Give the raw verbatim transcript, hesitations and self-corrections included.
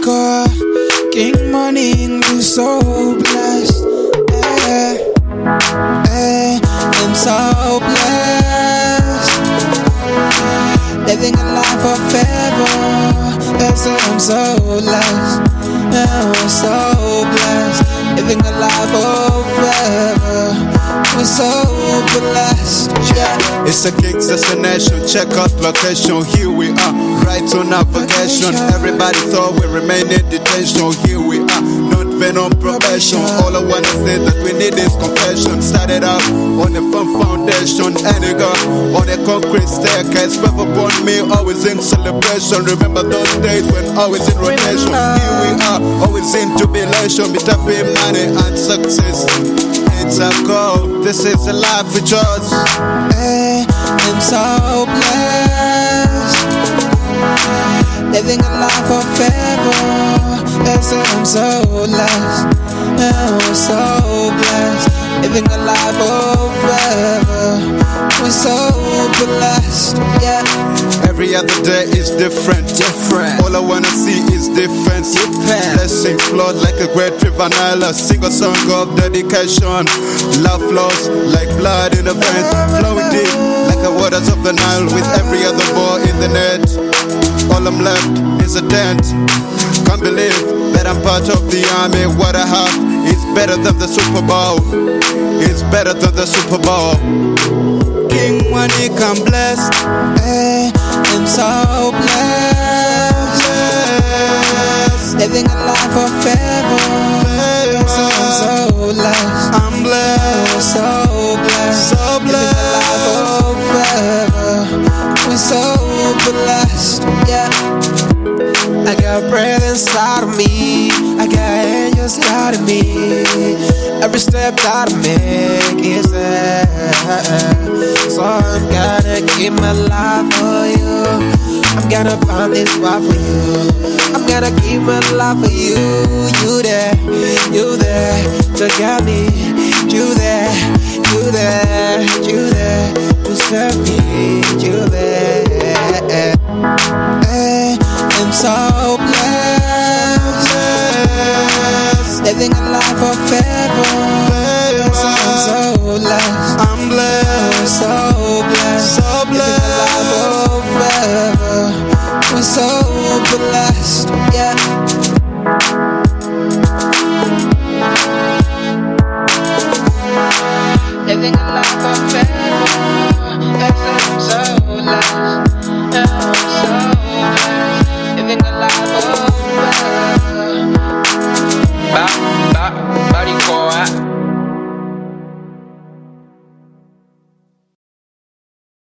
God, King Money, we so blessed. Eh, eh, I'm so blessed. Living a life forever. Yes, I'm so blessed. Yeah, I'm so blessed. Living a life forever. We're so blessed. Yeah. It's a king's destination. Check out location. Here we are, right on navigation. Everybody thought we remain in detention. Here we are, not been on probation. All I wanna say that we need is confession. Started out on a firm foundation. And it got on a concrete staircase. Forever born me, always in celebration. Remember those days when always in rotation. Here we are, always in jubilation. Between money and success. It's a goal, this is a life we chose. Hey, I'm so blessed. Living a life forever. Yes, I'm so blessed. Yeah, I'm so blessed. Living a life forever. We're so blessed, yeah. Every other day is different, different. All I wanna see is difference. different. Blessing flowed like a great river Nile. Sing a song of dedication. Love flows like blood in a vein, flowing deep like the waters of the Nile. With every other ball in the net, all I'm left is a tent. Can't believe that I'm part of the army. What I have is better than the Super Bowl. It's better than the Super Bowl. King Money come blessed. Hey, I'm so blessed. Living a life forever. Yes, I'm so blessed. I'm blessed. So blessed. So blessed. Living a life forever. We're so blessed, yeah. I got breath inside of me. I got angels guiding me. Every step that I make is there. So I'm gonna keep my life for you. I'm gonna find this spot for you. I'm gonna keep my life for you. You there, you there to guide me. You there, you there, you there to serve me. You there. Hey, I'm so blessed. Living a life forever. Yes, I'm so blessed. I'm blessed. So blessed. So blessed. Living a life forever. We're so blessed, yeah. Living a life forever. Yes, I'm so blessed. Yeah, I'm so blessed.